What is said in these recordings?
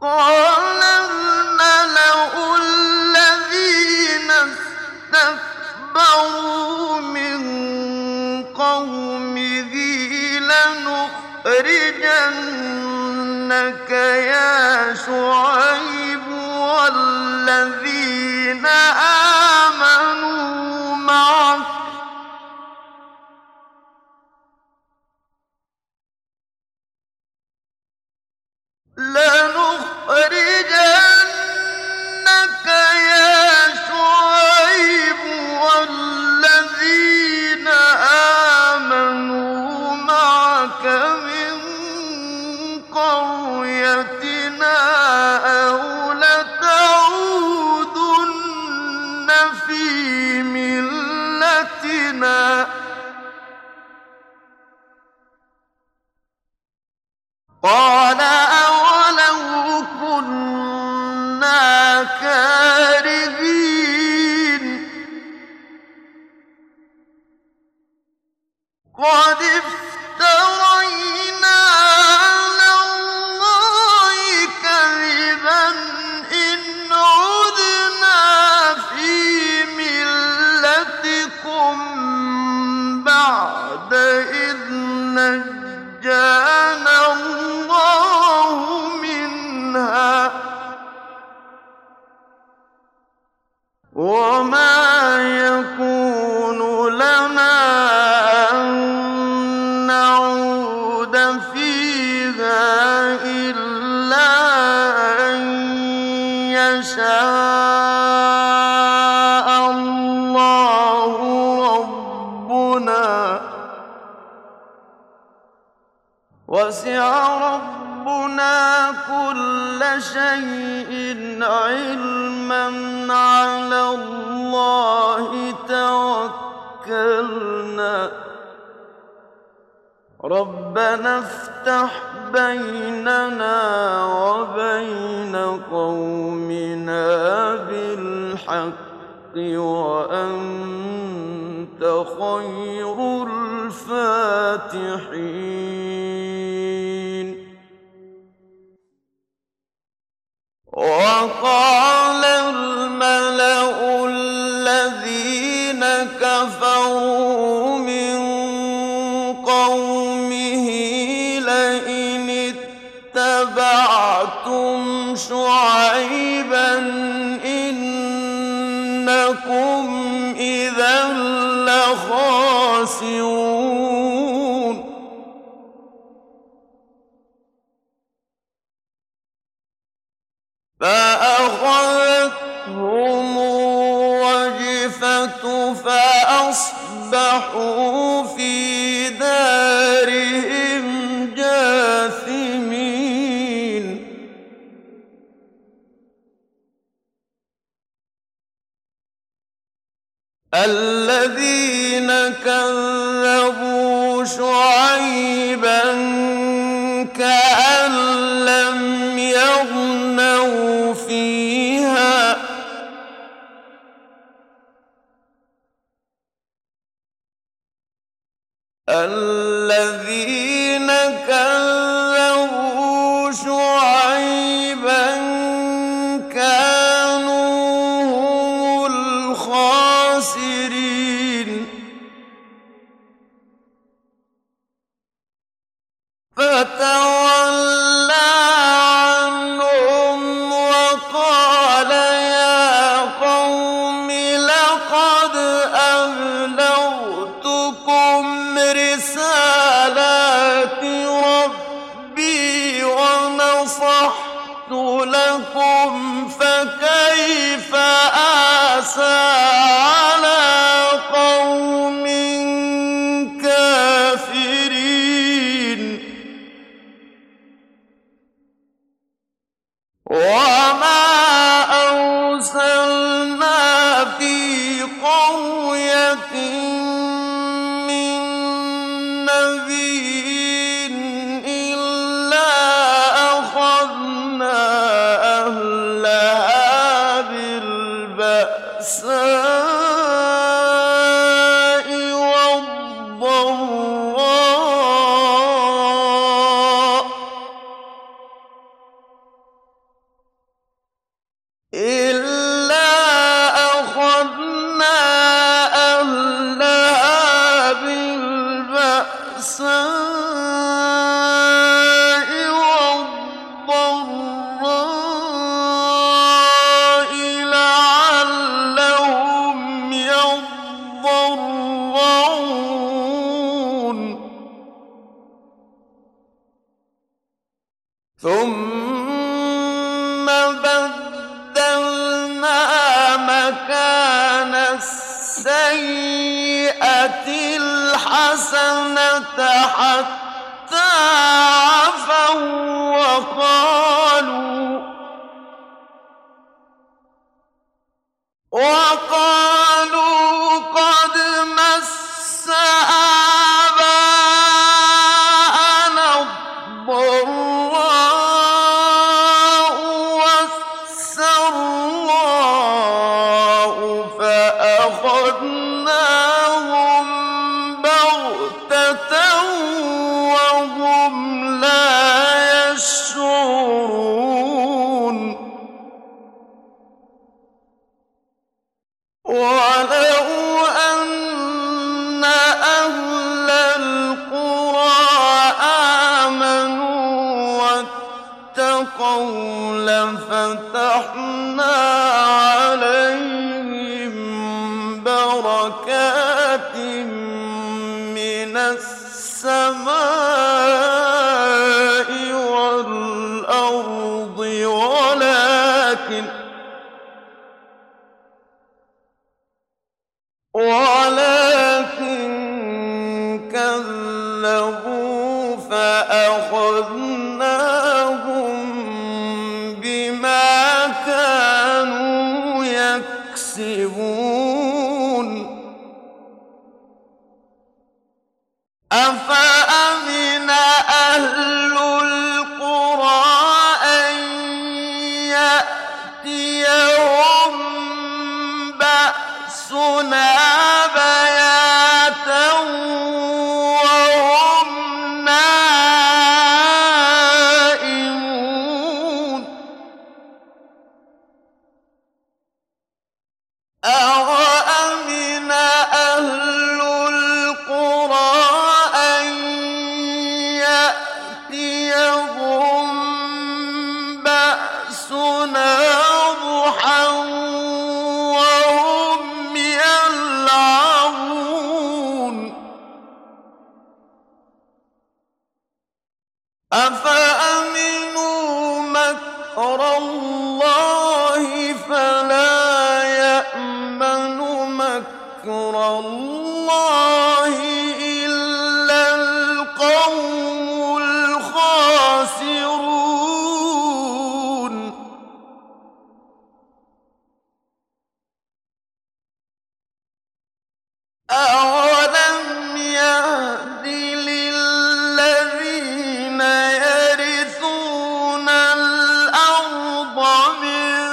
قَالَ الْمَلَأُ الَّذِينَ اسْتَكْبَرُوا مِن قَوْمِهِ لَنُخْرِجَنَّكَ يَا شُعَيْبُ وَالَّذِينَ آمَنُوا مَعَكَ مِن قَرْيَتِنَا أَوْ لَتَعُودُنَّ فِي مِلَّتِنَا ۖ قَالَ أَوَلَوْ كُنَّا كَارِهِينَ قَدِ افْتَرَيْنَا عَلَى اللَّهِ كَذِبًا إِنْ عُدْنَا فِي مِلَّتِكُم بَعْدَ إِذْ نَجَّانَا اللَّهُ مِنْهَا ۚ وَمَا يَكُونُ لَنَا أَن نَّعُودَ فِيهَا إِلَّا أَن يَشَاءَ اللَّهُ رَبُّنَا ۚ وَسِعَ رَبُّنَا كُلَّ شَيْءٍ عِلْمًا ۚ عَلَى اللَّهِ تَوَكَّلْنَا ۚ رَبَّنَا افْتَحْ بَيْنَنَا وَبَيْنَ قَوْمِنَا بِالْحَقِّ وَأَنتَ خَيْرُ الْفَاتِحِينَ وَقَالَ الْمَلَأُ الَّذِينَ كَفَرُوا مِن قَوْمِهِ لَئِنِ اتَّبَعْتُمْ شُعَيْبًا إِنَّكُمْ إِذًا لَّخَاسِرُونَ فَأَخَذَتْهُمُ الرَّجْفَةُ فَأَصْبَحُوا فِي دَارِهِمْ جَاثِمِينَ الَّذِينَ كَذَّبُوا شُعَيْبًا كَأَن لَّمْ يَغْنَوْا فِيهَا ۚ الَّذِينَ كَذَّبُوا شُعَيْبًا كَانُوا هُمُ الْخَاسِرِينَ فَتَوَلَّىٰ عَنْهُمْ وَقَالَ يَا قَوْمِ لَقَدْ أَبْلَغْتُكُمْ رِسَالَاتِ رَبِّي وَنَصَحْتُ لَكُمْ فَكَيْفَ آسَىٰ عَلَىٰ قَوْمٍ كَافِرِينَ وَمَا أَرْسَلْنَا فِي قَرْيَةٍ مِّن نَّبِيٍّ إِلَّا أَخَذْنَا أَهْلَهَا بِالْبَأْسَاءِ وَالضَّرَّاءِ ثم بدلنا مكان السيئة الحسنة حتى عفوا وقالوا قد مس آباءنا الضراء والسراء فأخذناهم بغتة وهم لا يشعرون ولو أن أهل القرى آمنوا واتقوا لفتحنا عليهم بركات من السماء والأرض ولكن كذبوا فأخذناهم بما كانوا يكسبون أفأمن أهل القرى أن يأتيهم بأسنا بياتا وهم نائمون أوأمن أهل القرى أن يأتيهم بأسنا ضحى وهم يلعبون أفأمنوا مكر الله فلا يأمن مكر الله إلا القوم الخاسرون أولم يهد للذين يرثون الأرض من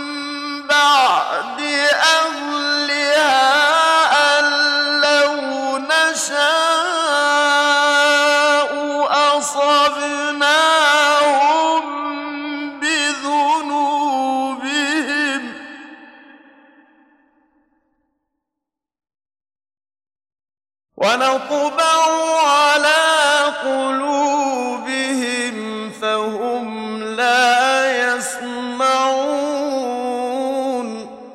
بعد أهلها أن لو نشاء أصبناهم بذنوبهم ونطبع على قلوبهم فهم لا يسمعون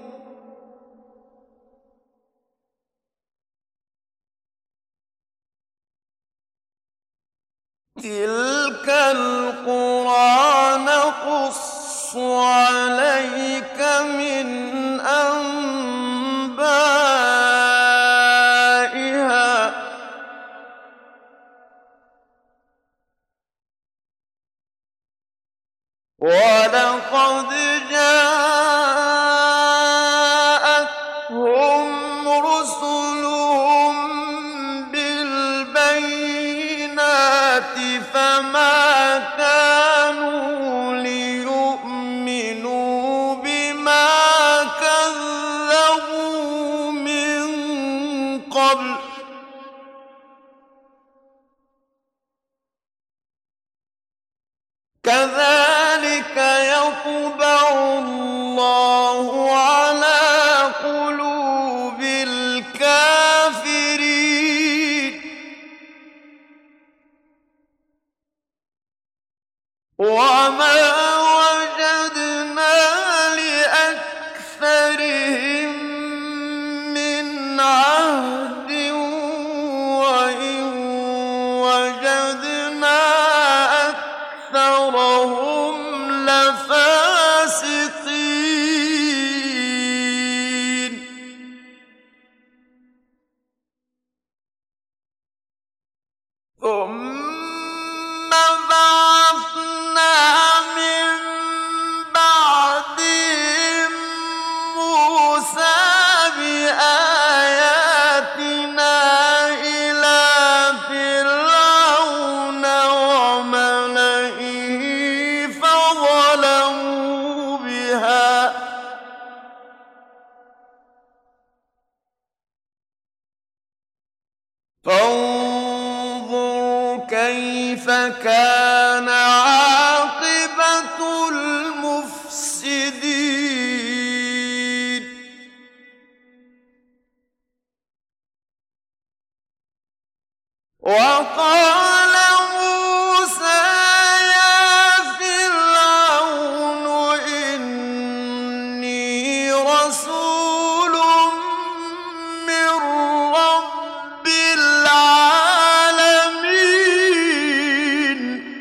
تلك القرى نقص عليك من أنبائها ولقد جاءتهم رسلهم بالبينات فما كانوا ليؤمنوا بما كذبوا من قبل كذلك يطبع الله على قلوب الكافرين وما وجدنا لأكثرهم من عهد وإن وجدنا أكثرهم وهم لفاسقين ثم بعثنا من بعدهم موسى بآياتنا إلى فرعون وملئه فظلموا بها فانظر كيف كان عاقبة المفسدين وقال موسى يا فرعون إني رسول من رب العالمين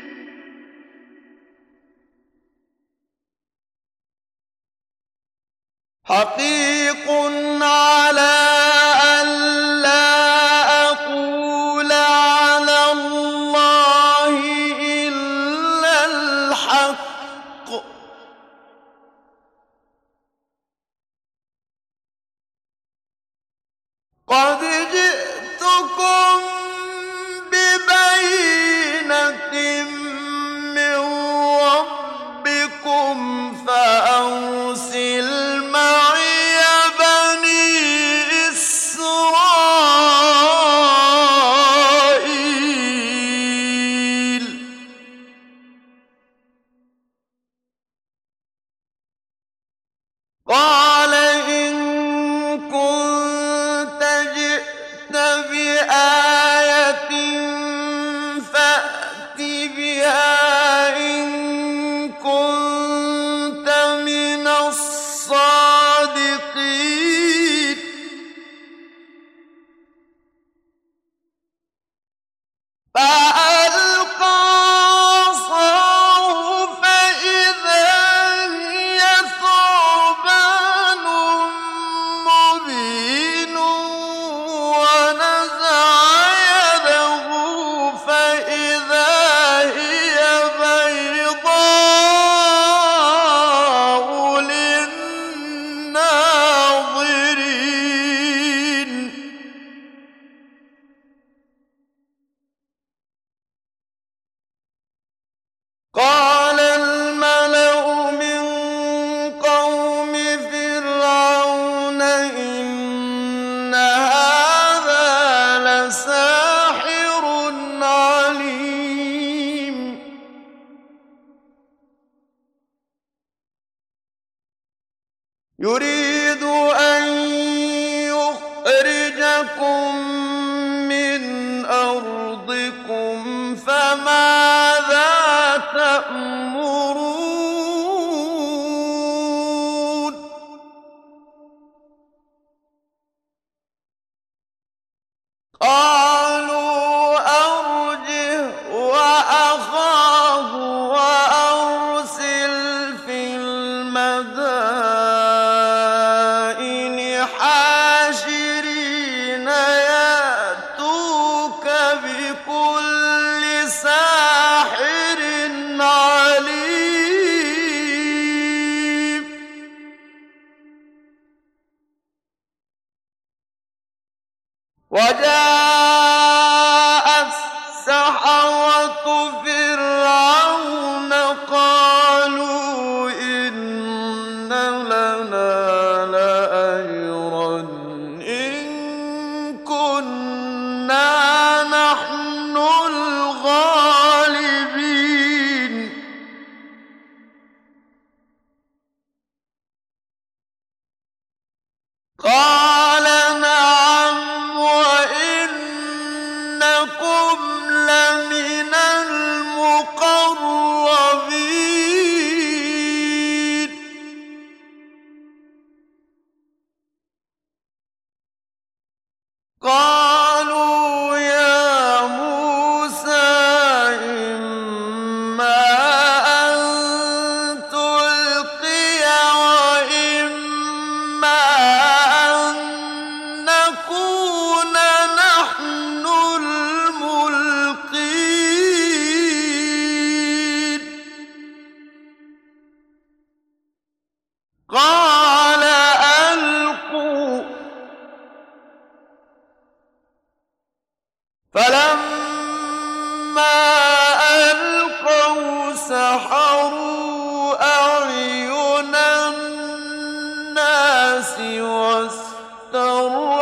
حقيق على أن لا أقول على الله إلا الحق قد جئتكم ببينة من ربكم فأرسل معي بني إسرائيل قال إن كنت جئت بآية فأت بها إن كنت من الصادقين فألقى عصاه فإذا هي ثعبان مبين ونزع يده فإذا هي بيضاء للناظرين قال الملأ من قوم فرعون إن هذا لساحر عليم يريد أن يخرجكم من أرضكم فماذا تأمرون قالوا أرجه وأخاه وأرسل في المدائن حاشرين يأتوك بكل ساحر عليم وجاء السحرة فرعون قالوا إن لنا لأجرا إن كنا نحن الغالبين قال نعم وإنكم لمن المقربين قالوا يا موسى إما أن واستروا